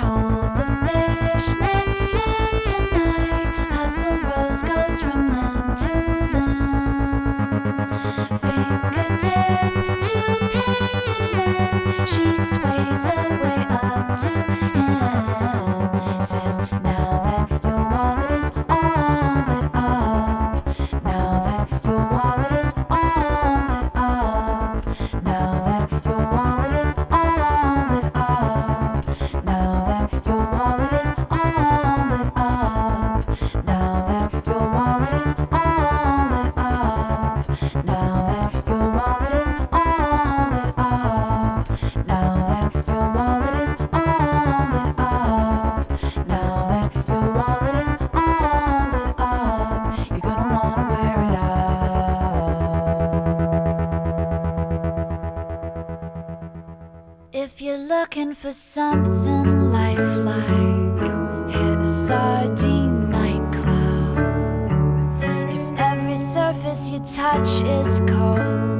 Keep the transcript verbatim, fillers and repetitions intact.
Hold the fishnet slit tonight as the rose goes from limb to limb. Fingertip to painted lip, she sways her way up to him. Says, now that your wallet is all lit up, now that your wallet is all lit up, now that your wallet is all lit up, now that your wallet is all lit up, now that your wallet is all lit up, now that your wallet is all lit up, now that your wallet is all lit up, now that your wallet is all lit up, you're gonna wanna wear it out. If you're looking for something lifelike, hit a sardine nightclub. If every surface you touch is cold,